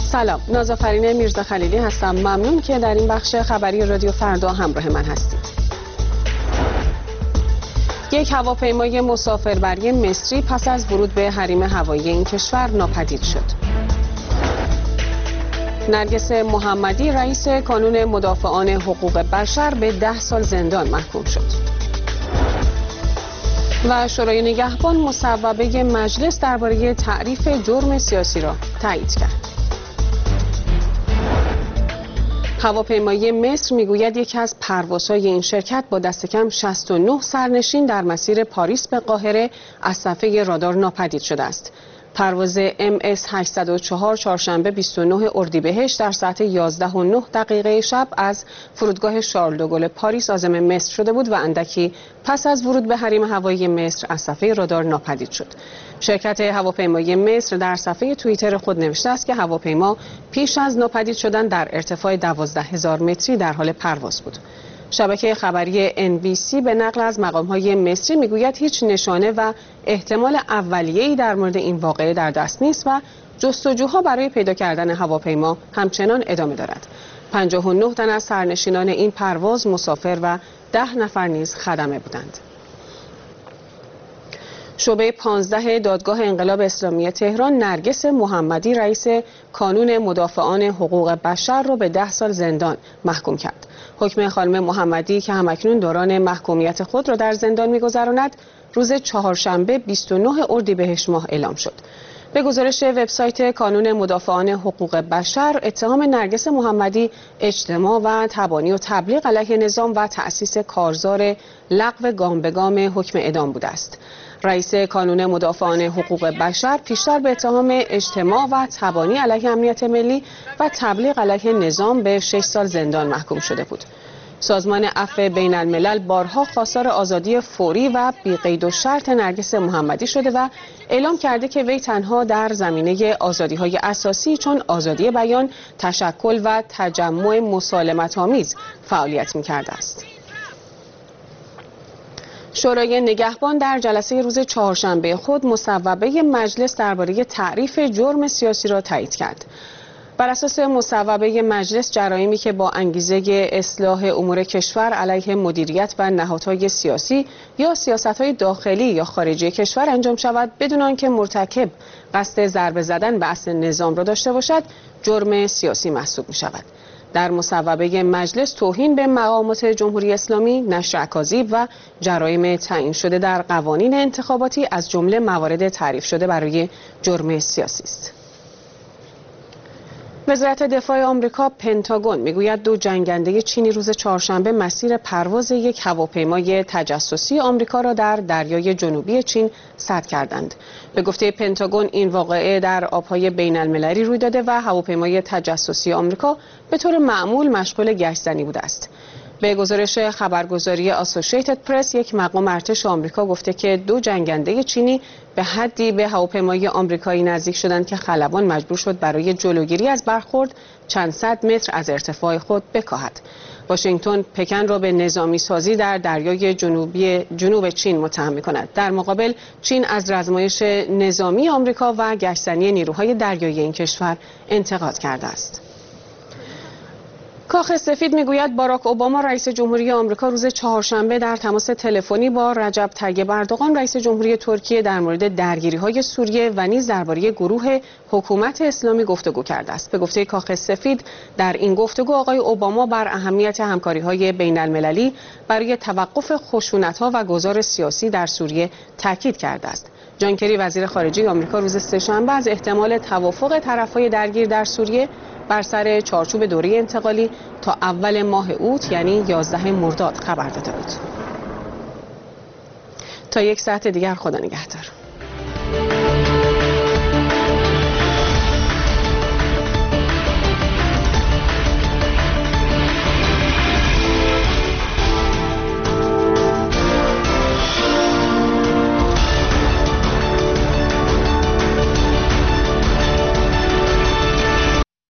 سلام، نازآفرین میرزاخلیلی هستم. ممنون که در این بخش خبری رادیو فردا همراه من هستید. یک هواپیمای مسافربری مصری پس از ورود به حریم هوایی این کشور ناپدید شد. نرگس محمدی رئیس کانون مدافعان حقوق بشر به 10 سال زندان محکوم شد. و شورای نگهبان مصوبه مجلس درباره تعریف جرم سیاسی را تایید کرد. هواپیمای مصر میگوید یکی از پروازهای این شرکت با دست کم 69 سرنشین در مسیر پاریس به قاهره از صفحه رادار ناپدید شده است. پرواز MS 804 چهارشنبه 29 اردیبهشت در ساعت 11:09 شب از فرودگاه شارل دوگل پاریس عازم مصر شده بود و اندکی پس از ورود به حریم هوایی مصر از صفحه رادار ناپدید شد. شرکت هواپیمای مصر در صفحه توییتر خود نوشته است که هواپیما پیش از ناپدید شدن در ارتفاع 12,000 متری در حال پرواز بود. شبکه خبری NBC به نقل از مقام‌های مصری میگوید هیچ نشانه و احتمال اولیه‌ای در مورد این واقعه در دست نیست و جستجوها برای پیدا کردن هواپیما همچنان ادامه دارد. 59 تن از سرنشینان این پرواز مسافر و 10 نفر نیز خدمه بودند. شعبه 15 دادگاه انقلاب اسلامی تهران نرگس محمدی رئیس کانون مدافعان حقوق بشر را به 10 سال زندان محکوم کرد. حکم خانم محمدی که همکنون دوران محکومیت خود را در زندان می‌گذراند روز چهارشنبه 29 اردیبهشت ماه اعلام شد. به گزارش وبسایت کانون مدافعان حقوق بشر، اتهام نرگس محمدی اجتماع و تبانی و تبلیغ علیه نظام و تأسیس کارزار لغو گام به گام حکم اعدام بوده است. رئیس کانون مدافعان حقوق بشر پیشتر به اتهام اجتماع و تبانی علیه امنیت ملی و تبلیغ علیه نظام به 6 سال زندان محکوم شده بود. سازمان عفو بین الملل بارها خواستار آزادی فوری و بی قید و شرط نرگس محمدی شده و اعلام کرده که وی تنها در زمینه آزادی‌های اساسی چون آزادی بیان، تشکل و تجمع مسالمت‌آمیز فعالیت می‌کرده است. شورای نگهبان در جلسه روز چهارشنبه خود مصوبه مجلس درباره تعریف جرم سیاسی را تایید کرد. بر اساس مصوبه مجلس، جرایمی که با انگیزه اصلاح امور کشور علیه مدیریت و نهادهای سیاسی یا سیاست‌های داخلی یا خارجی کشور انجام شود بدون آنکه مرتکب قصد ضربه زدن به اصل نظام را داشته باشد، جرم سیاسی محسوب می‌شود. در مصوبه مجلس توهین به مقامات جمهوری اسلامی، نشر اکاذیب و جرایم تعیین شده در قوانین انتخاباتی از جمله موارد تعریف شده برای جرم سیاسی است. وزارت دفاع آمریکا پنتاگون میگوید 2 جنگنده چینی روز چهارشنبه مسیر پرواز یک هواپیمای تجسسی آمریکا را در دریای جنوبی چین سد کردند. به گفته پنتاگون این واقعه در آبهای بین المللی روی داده و هواپیمای تجسسی آمریکا به طور معمول مشغول گشتزنی بوده است. به گزارش خبرگزاری آسوشیتد پرس، یک مقام ارتش آمریکا گفته که 2 جنگنده چینی به حدی به هواپیمای آمریکایی نزدیک شدند که خلبان مجبور شد برای جلوگیری از برخورد چند صد متر از ارتفاع خود بکاهد. واشنگتن پکن را به نظامی سازی در دریای جنوب چین متهم می‌کند. در مقابل چین از آزمایش نظامی آمریکا و گشتزنی نیروهای دریایی این کشور انتقاد کرده است. کاخ سفید میگوید باراک اوباما رئیس جمهوری آمریکا روز چهارشنبه در تماس تلفنی با رجب طیب اردوغان رئیس جمهوری ترکیه در مورد درگیری‌های سوریه و نیز درباره گروه حکومت اسلامی گفتگو کرده است. به گفته کاخ سفید، در این گفتگو آقای اوباما بر اهمیت همکاری‌های بین‌المللی برای توقف خشونت‌ها و گذار سیاسی در سوریه تاکید کرده است. جان کری وزیر خارجه آمریکا روز سه‌شنبه از احتمال توافق طرف‌های درگیر در سوریه بر سر چارچوب دوره انتقالی تا اول ماه اوت یعنی 11 مرداد خبر داده بود. تا یک ساعت دیگر خدا نگهدار.